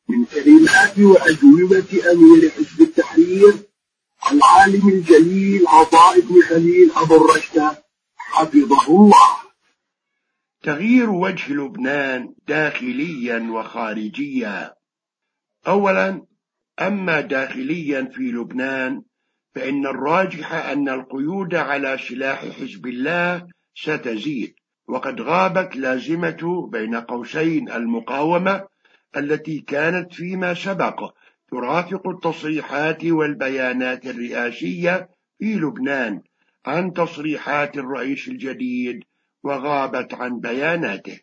من كلمات وأجوبة أمير حزب التحرير العالم الجليل عطاء بن خليل أبو الرشد حفظه الله. تغيير وجه لبنان داخليا وخارجيا. أولا، أما داخليا في لبنان فإن الراجح أن القيود على سلاح حزب الله ستزيد، وقد غابت لازمة بين قوسين المقاومة التي كانت فيما سبق ترافق التصريحات والبيانات الرئاسية في لبنان عن تصريحات الرئيس الجديد وغابت عن بياناته.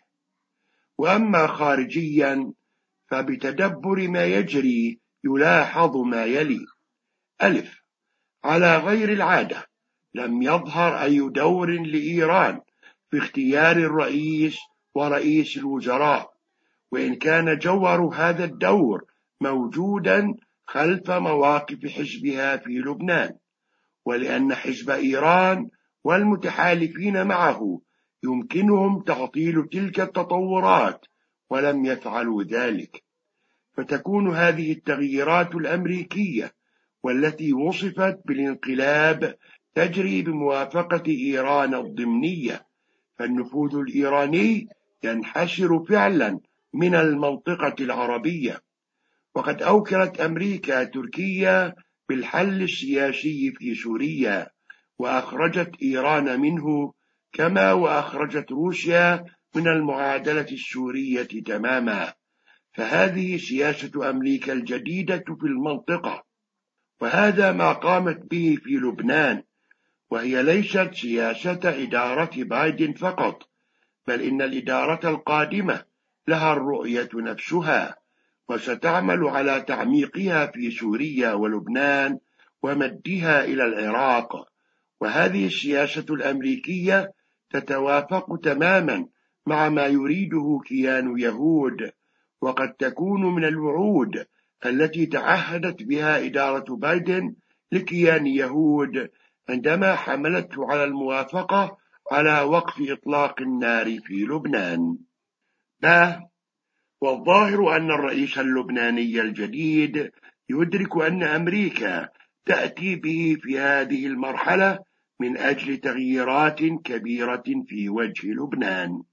وأما خارجيا فبتدبر ما يجري يلاحظ ما يلي: ألف، على غير العادة لم يظهر أي دور لإيران في اختيار الرئيس ورئيس الوزراء، وإن كان جوهر هذا الدور موجودا خلف مواقف حزبها في لبنان، ولأن حزب إيران والمتحالفين معه يمكنهم تعطيل تلك التطورات ولم يفعلوا ذلك، فتكون هذه التغييرات الأمريكية والتي وصفت بالانقلاب تجري بموافقة إيران الضمنية، فالنفوذ الإيراني ينحسر فعلا من المنطقة العربية. وقد أوكلت أمريكا تركيا بالحل السياسي في سوريا وأخرجت إيران منه، كما وأخرجت روسيا من المعادلة السورية تماما، فهذه سياسة أمريكا الجديدة في المنطقة، وهذا ما قامت به في لبنان، وهي ليست سياسة إدارة بايدن فقط، بل إن الإدارة القادمة لها الرؤية نفسها، وستعمل على تعميقها في سوريا ولبنان ومدها إلى العراق. وهذه السياسة الأمريكية تتوافق تماما مع ما يريده كيان يهود، وقد تكون من الوعود التي تعهدت بها إدارة بايدن لكيان يهود عندما حملته على الموافقة على وقف إطلاق النار في لبنان. والظاهر أن الرئيس اللبناني الجديد يدرك أن أمريكا تأتي به في هذه المرحلة من أجل تغييرات كبيرة في وجه لبنان.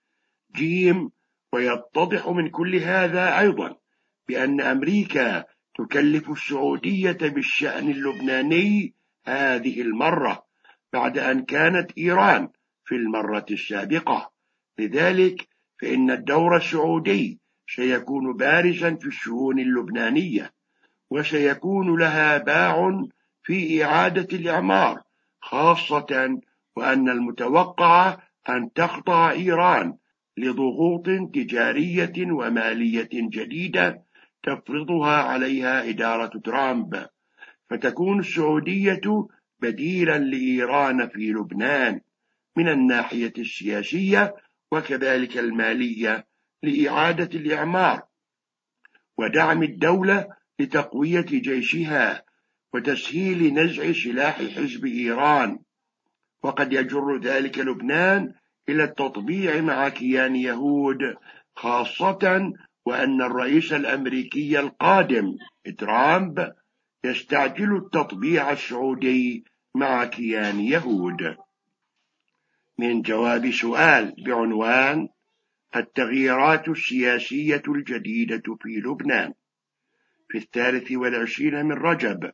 ويتضح من كل هذا أيضا بأن أمريكا تكلف السعودية بالشأن اللبناني هذه المرة بعد أن كانت إيران في المرة السابقة، لذلك فإن الدور السعودي سيكون بارزا في الشؤون اللبنانية، وسيكون لها باع في إعادة الإعمار، خاصة وأن المتوقع أن تخضع إيران لضغوط تجارية ومالية جديدة تفرضها عليها إدارة ترامب، فتكون السعودية بديلا لإيران في لبنان من الناحية السياسية وكذلك المالية لإعادة الإعمار ودعم الدولة لتقوية جيشها وتسهيل نزع سلاح حزب إيران. وقد يجر ذلك لبنان إلى التطبيع مع كيان يهود، خاصة وأن الرئيس الأمريكي القادم ترامب يستعجل التطبيع السعودي مع كيان يهود. من جواب سؤال بعنوان التغييرات السياسية الجديدة في لبنان في 23 من رجب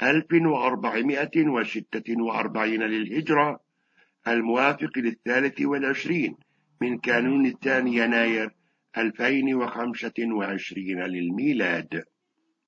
1446 للهجرة، الموافق 23 من كانون 2 يناير 2025 للميلاد.